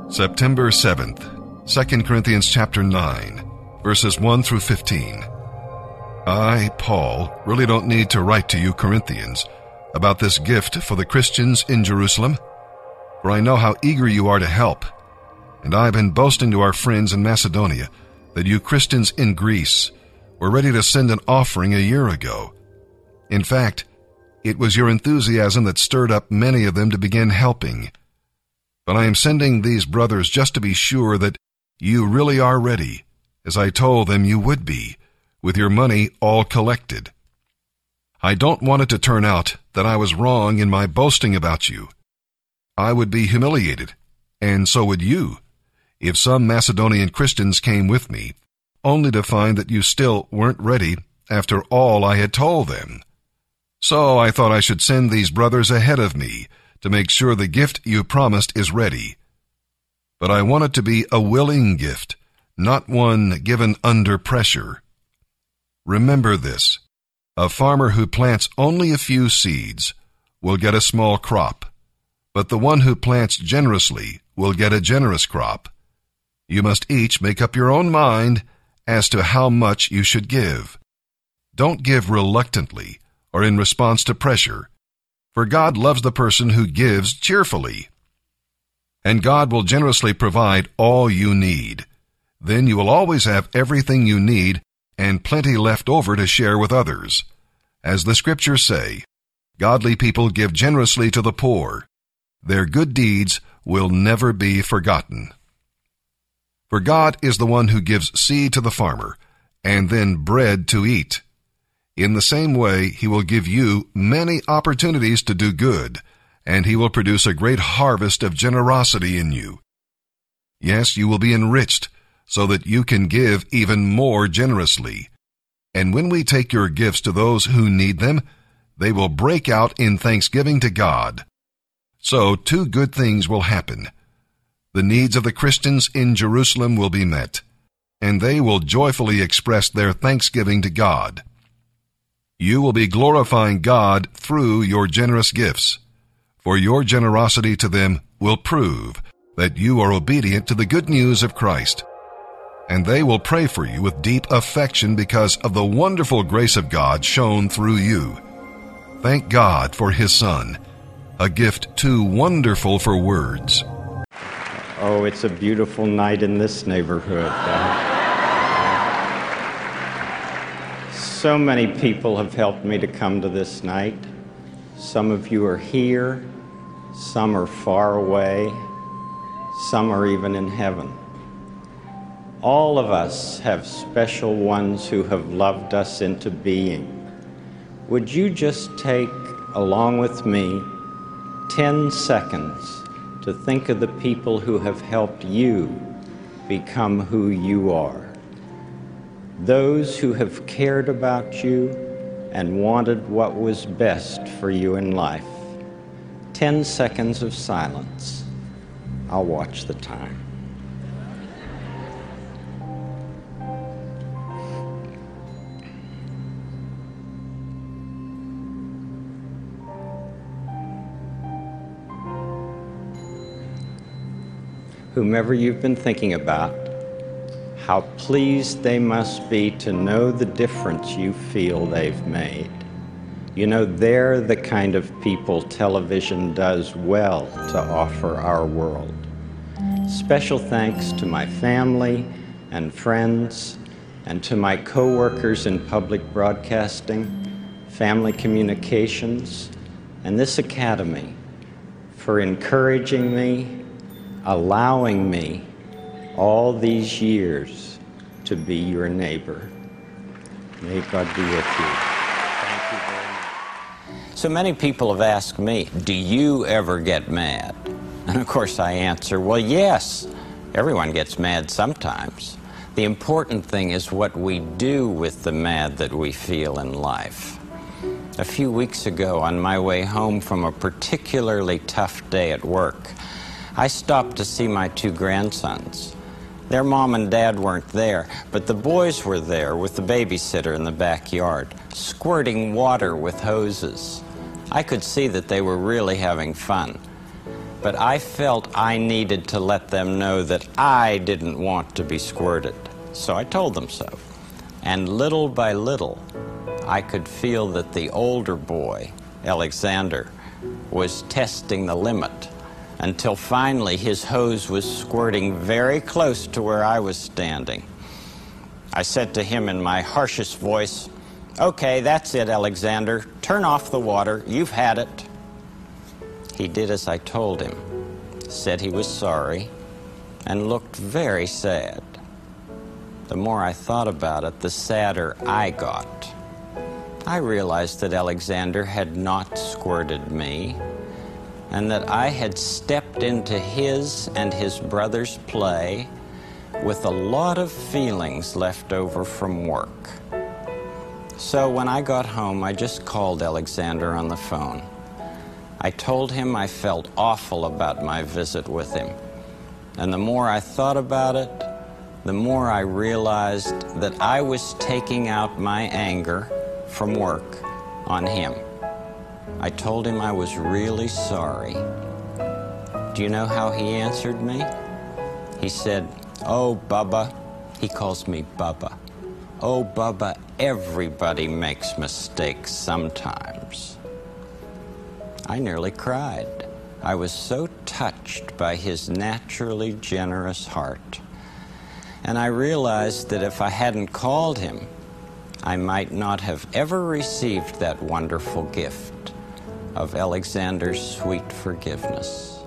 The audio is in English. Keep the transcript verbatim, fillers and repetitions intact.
September seventh, Second Corinthians chapter nine, verses one through fifteen. I, Paul, really don't need to write to you Corinthians about this gift for the Christians in Jerusalem, for I know how eager you are to help, and I've been boasting to our friends in Macedonia that you Christians in Greece were ready to send an offering a year ago. In fact, it was your enthusiasm that stirred up many of them to begin helping. But I am sending these brothers just to be sure that you really are ready, as I told them you would be, with your money all collected. I don't want it to turn out that I was wrong in my boasting about you. I would be humiliated, and so would you, if some Macedonian Christians came with me, only to find that you still weren't ready after all I had told them. So I thought I should send these brothers ahead of me to make sure the gift you promised is ready. But I want it to be a willing gift, not one given under pressure. Remember this: a farmer who plants only a few seeds will get a small crop, but the one who plants generously will get a generous crop. You must each make up your own mind as to how much you should give. Don't give reluctantly or in response to pressure, for God loves the person who gives cheerfully. And God will generously provide all you need. Then you will always have everything you need and plenty left over to share with others. As the scriptures say, godly people give generously to the poor. Their good deeds will never be forgotten. For God is the one who gives seed to the farmer, and then bread to eat. In the same way, he will give you many opportunities to do good, and he will produce a great harvest of generosity in you. Yes, you will be enriched, so that you can give even more generously. And when we take your gifts to those who need them, they will break out in thanksgiving to God. So two good things will happen. The needs of the Christians in Jerusalem will be met, and they will joyfully express their thanksgiving to God. You will be glorifying God through your generous gifts, for your generosity to them will prove that you are obedient to the good news of Christ. And they will pray for you with deep affection because of the wonderful grace of God shown through you. Thank God for His Son, a gift too wonderful for words. Oh, it's a beautiful night in this neighborhood. Uh, so many people have helped me to come to this night. Some of you are here, some are far away, some are even in heaven. All of us have special ones who have loved us into being. Would you just take, along with me, ten seconds to think of the people who have helped you become who you are? Those who have cared about you and wanted what was best for you in life. Ten seconds of silence. I'll watch the time. Whomever you've been thinking about, how pleased they must be to know the difference you feel they've made. You know, they're the kind of people television does well to offer our world. Special thanks to my family and friends, and to my co-workers in public broadcasting, family communications, and this academy for encouraging me, allowing me all these years to be your neighbor. May God be with you. Thank you very much. So many people have asked me, do you ever get mad? And of course I answer, well, yes, everyone gets mad sometimes. The important thing is what we do with the mad that we feel in life. A few weeks ago, on my way home from a particularly tough day at work, I stopped to see my two grandsons. Their mom and dad weren't there, but the boys were there with the babysitter in the backyard, squirting water with hoses. I could see that they were really having fun. but I felt I needed to let them know that I didn't want to be squirted. So I told them so. And little by little, I could feel that the older boy, Alexander, was testing the limit, until finally his hose was squirting very close to where I was standing. I said to him in my harshest voice, "Okay, that's it, Alexander. Turn off the water. You've had it." He did as I told him, said he was sorry, and looked very sad. The more I thought about it, the sadder I got. I realized that Alexander had not squirted me, and that I had stepped into his and his brother's play with a lot of feelings left over from work. So when I got home, I just called Alexander on the phone. I told him I felt awful about my visit with him, and the more I thought about it, the more I realized that I was taking out my anger from work on him. I told him I was really sorry. Do you know how he answered me? He said, "Oh, Bubba," he calls me Bubba. "Oh, Bubba, everybody makes mistakes sometimes." I nearly cried. I was so touched by his naturally generous heart. And I realized that if I hadn't called him, I might not have ever received that wonderful gift of Alexander's sweet forgiveness.